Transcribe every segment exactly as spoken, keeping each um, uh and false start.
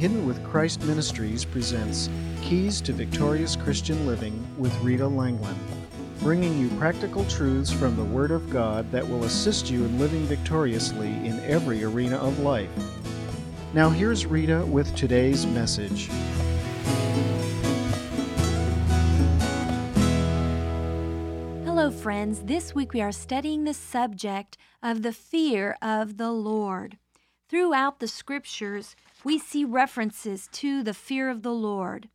Hidden with Christ Ministries presents Keys to Victorious Christian Living with Rita Langland, bringing you practical truths from the Word of God that will assist you in living victoriously in every arena of life. Now here's Rita with today's message. Hello, friends. This week we are studying the subject of the fear of the Lord. Throughout the Scriptures, we see references to the fear of the Lord.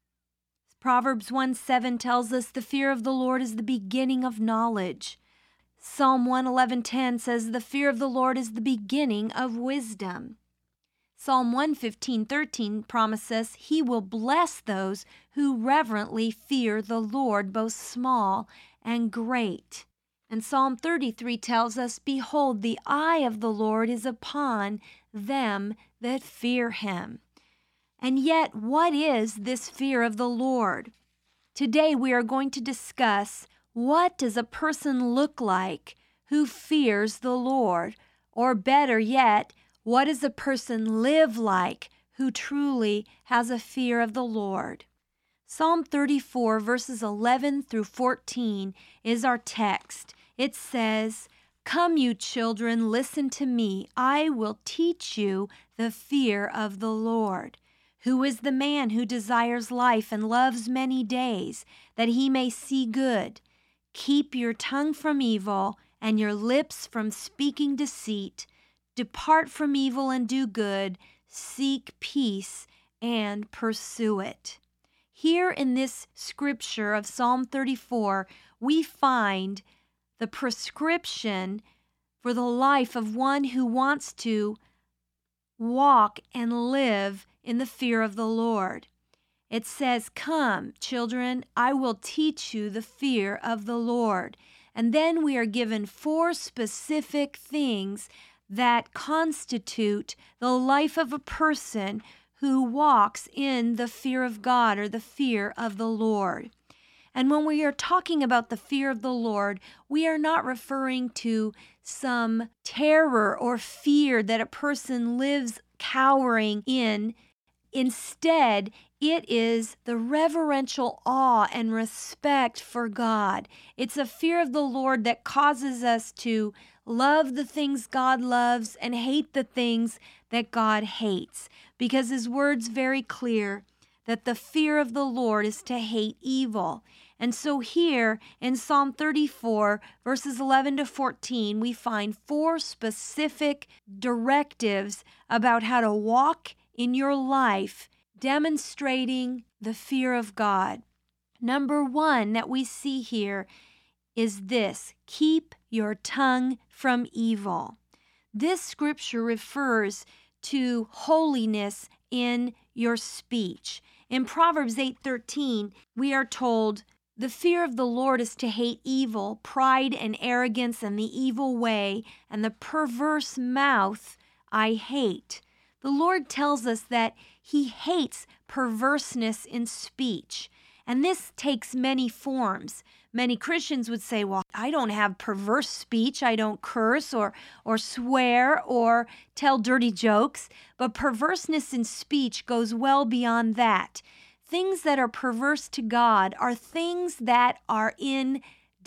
Proverbs one seven tells us the fear of the Lord is the beginning of knowledge. Psalm one eleven ten says the fear of the Lord is the beginning of wisdom. Psalm one fifteen thirteen promises He will bless those who reverently fear the Lord, both small and great. And Psalm thirty-three tells us, Behold, the eye of the Lord is upon them that fear Him. And yet, what is this fear of the Lord? Today we are going to discuss, what does a person look like who fears the Lord? Or better yet, what does a person live like who truly has a fear of the Lord? Psalm thirty-four, verses eleven through fourteen is our text. It says, Come, you children, listen to me. I will teach you the fear of the Lord. Who is the man who desires life and loves many days, that he may see good? Keep your tongue from evil and your lips from speaking deceit. Depart from evil and do good. Seek peace and pursue it. Here in this scripture of Psalm thirty-four, we find the prescription for the life of one who wants to walk and live in the fear of the Lord. It says, Come, children, I will teach you the fear of the Lord. And then we are given four specific things that constitute the life of a person who walks in the fear of God or the fear of the Lord. And when we are talking about the fear of the Lord, we are not referring to some terror or fear that a person lives cowering in. Instead, it is the reverential awe and respect for God. It's a fear of the Lord that causes us to love the things God loves and hate the things that God hates. Because His word's very clear that the fear of the Lord is to hate evil. And so here in Psalm thirty-four, verses eleven to fourteen, we find four specific directives about how to walk in your life demonstrating the fear of God. Number one that we see here is this: keep your tongue from evil. This scripture refers to holiness in your speech. In Proverbs eight thirteen, we are told, The fear of the Lord is to hate evil, pride and arrogance and the evil way, and the perverse mouth I hate. The Lord tells us that He hates perverseness in speech. And this takes many forms. Many Christians would say, well, I don't have perverse speech. I don't curse or, or swear or tell dirty jokes. But perverseness in speech goes well beyond that. Things that are perverse to God are things that are in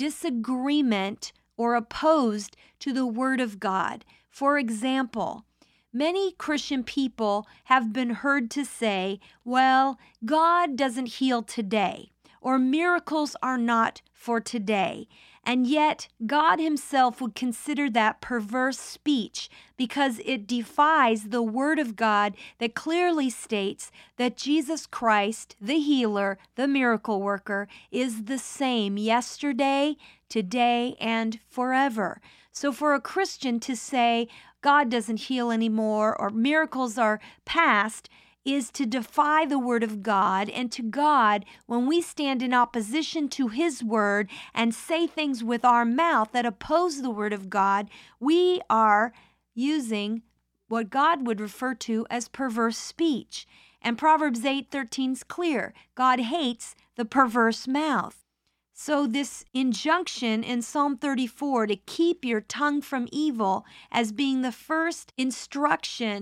disagreement or opposed to the Word of God. For example, many Christian people have been heard to say, well, God doesn't heal today, or miracles are not for today. And yet, God Himself would consider that perverse speech because it defies the Word of God that clearly states that Jesus Christ, the healer, the miracle worker, is the same yesterday, today, and forever. So for a Christian to say God doesn't heal anymore or miracles are past is to defy the Word of God. And to God, when we stand in opposition to His Word and say things with our mouth that oppose the Word of God, we are using what God would refer to as perverse speech. And Proverbs eight thirteen is clear. God hates the perverse mouth. So this injunction in Psalm thirty-four to keep your tongue from evil as being the first instruction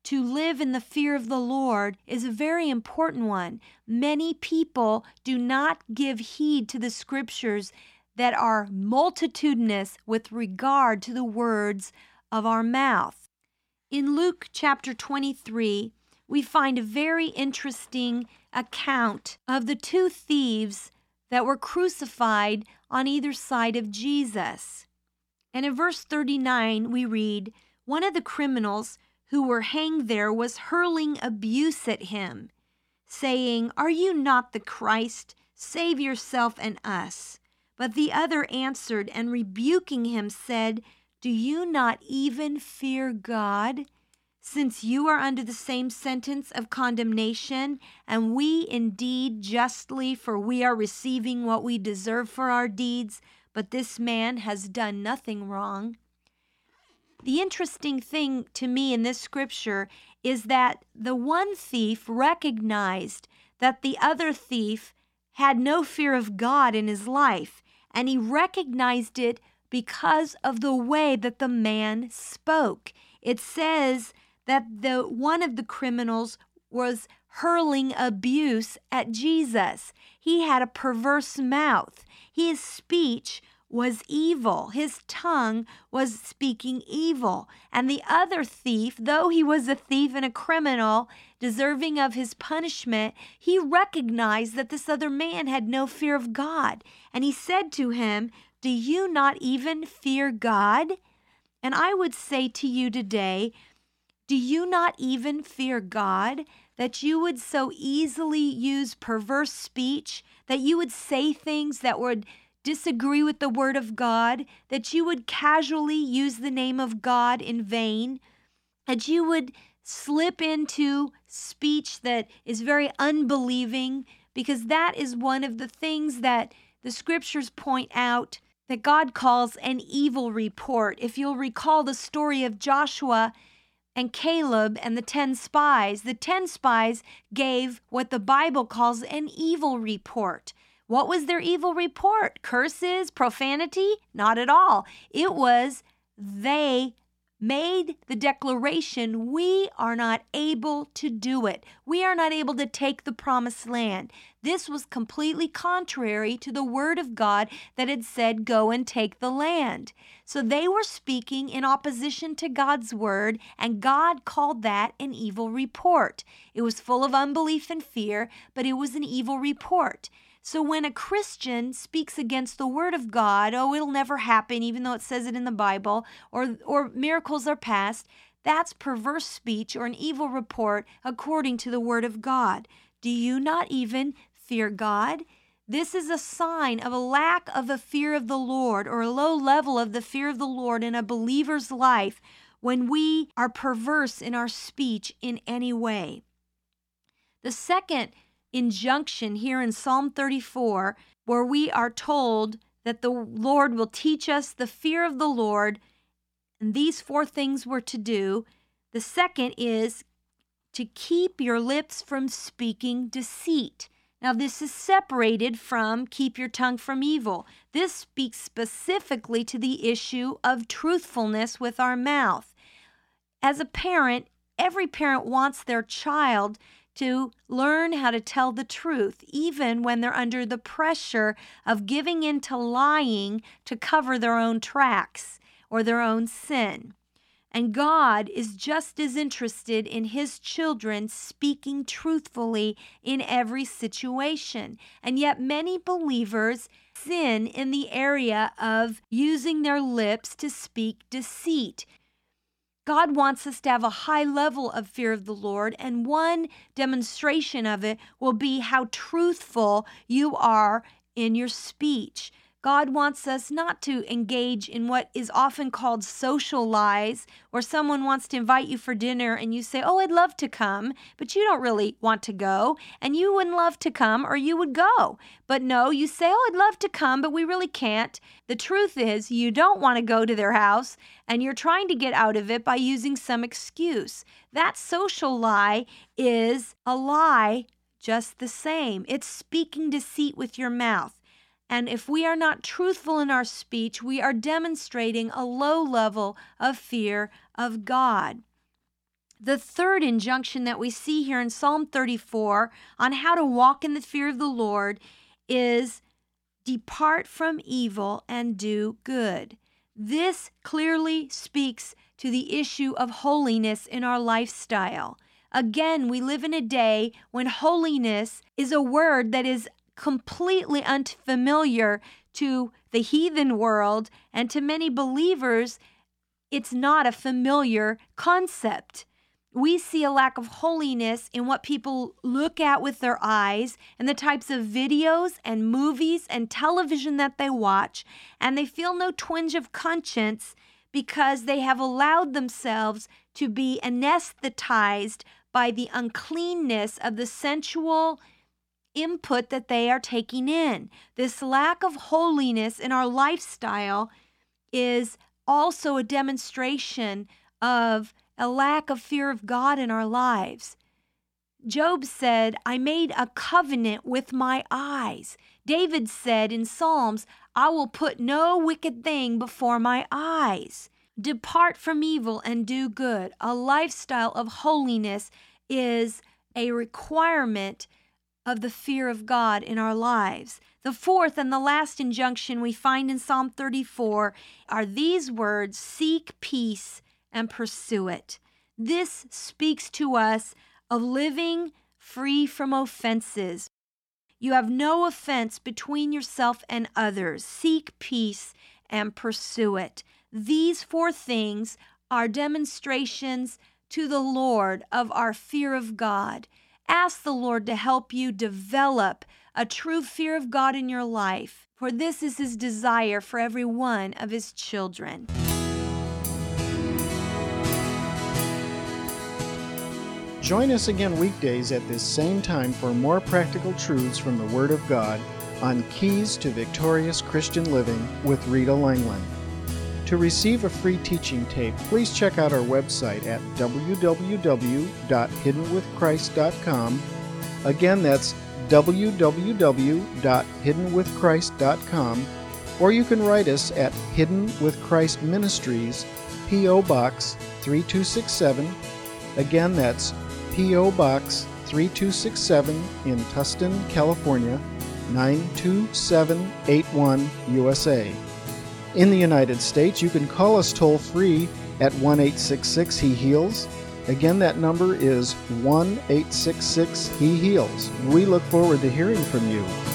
to live in the fear of the Lord is a very important one. Many people do not give heed to the scriptures that are multitudinous with regard to the words of our mouth. In Luke chapter twenty-three, we find a very interesting account of the two thieves that were crucified on either side of Jesus. And in verse thirty-nine, we read, "One of the criminals who were hanged there was hurling abuse at him, saying, 'Are you not the Christ? Save yourself and us.' But the other answered and rebuking him said, 'Do you not even fear God, since you are under the same sentence of condemnation, and we indeed justly, for we are receiving what we deserve for our deeds, but this man has done nothing wrong?'" The interesting thing to me in this scripture is that the one thief recognized that the other thief had no fear of God in his life, and he recognized it because of the way that the man spoke. It says that the one of the criminals was hurling abuse at Jesus. He had a perverse mouth. His speech was evil. His tongue was speaking evil. And the other thief, though he was a thief and a criminal, deserving of his punishment, he recognized that this other man had no fear of God. And he said to him, "Do you not even fear God?" And I would say to you today, do you not even fear God, that you would so easily use perverse speech, that you would say things that would disagree with the word of God, that you would casually use the name of God in vain, that you would slip into speech that is very unbelieving, because that is one of the things that the scriptures point out that God calls an evil report. If you'll recall the story of Joshua and Caleb and the ten spies, the ten spies gave what the Bible calls an evil report. What was their evil report? Curses, profanity? Not at all. It was they made the declaration, we are not able to do it. We are not able to take the promised land. This was completely contrary to the word of God that had said, go and take the land. So they were speaking in opposition to God's word, and God called that an evil report. It was full of unbelief and fear, but it was an evil report. So when a Christian speaks against the word of God, oh, it'll never happen, even though it says it in the Bible, or, or miracles are past, that's perverse speech or an evil report according to the word of God. Do you not even fear God? This is a sign of a lack of a fear of the Lord, or a low level of the fear of the Lord in a believer's life when we are perverse in our speech in any way. The second injunction here in Psalm thirty-four, where we are told that the Lord will teach us the fear of the Lord, and these four things we're to do. The second is to keep your lips from speaking deceit. Now, this is separated from keep your tongue from evil. This speaks specifically to the issue of truthfulness with our mouth. As a parent, every parent wants their child to learn how to tell the truth, even when they're under the pressure of giving in to lying to cover their own tracks or their own sin. And God is just as interested in his children speaking truthfully in every situation. And yet many believers sin in the area of using their lips to speak deceit. God wants us to have a high level of fear of the Lord, and one demonstration of it will be how truthful you are in your speech. God wants us not to engage in what is often called social lies, where someone wants to invite you for dinner and you say, oh, I'd love to come, but you don't really want to go, and you wouldn't love to come or you would go. But no, you say, oh, I'd love to come, but we really can't. The truth is you don't want to go to their house, and you're trying to get out of it by using some excuse. That social lie is a lie just the same. It's speaking deceit with your mouth. And if we are not truthful in our speech, we are demonstrating a low level of fear of God. The third injunction that we see here in Psalm thirty-four on how to walk in the fear of the Lord is depart from evil and do good. This clearly speaks to the issue of holiness in our lifestyle. Again, we live in a day when holiness is a word that is completely unfamiliar to the heathen world, and to many believers, it's not a familiar concept. We see a lack of holiness in what people look at with their eyes and the types of videos and movies and television that they watch, and they feel no twinge of conscience because they have allowed themselves to be anesthetized by the uncleanness of the sensual input that they are taking in. This lack of holiness in our lifestyle is also a demonstration of a lack of fear of God in our lives. Job said, I made a covenant with my eyes. David said in Psalms, I will put no wicked thing before my eyes. Depart from evil and do good. A lifestyle of holiness is a requirement of the fear of God in our lives. The fourth and the last injunction we find in Psalm thirty-four are these words, seek peace and pursue it. This speaks to us of living free from offenses. You have no offense between yourself and others. Seek peace and pursue it. These four things are demonstrations to the Lord of our fear of God. Ask the Lord to help you develop a true fear of God in your life, for this is His desire for every one of His children. Join us again weekdays at this same time for more practical truths from the Word of God on Keys to Victorious Christian Living with Rita Langland. To receive a free teaching tape, please check out our website at w w w dot hidden with christ dot com. Again, that's w w w dot hidden with christ dot com, or you can write us at Hidden with Christ Ministries, P O. Box three two six seven. Again, that's P O. Box three two six seven in Tustin, California, nine two seven eight one, U S A. In the United States, you can call us toll-free at one eight six six He Heals. Again, that number is one eight six six He Heals. We look forward to hearing from you.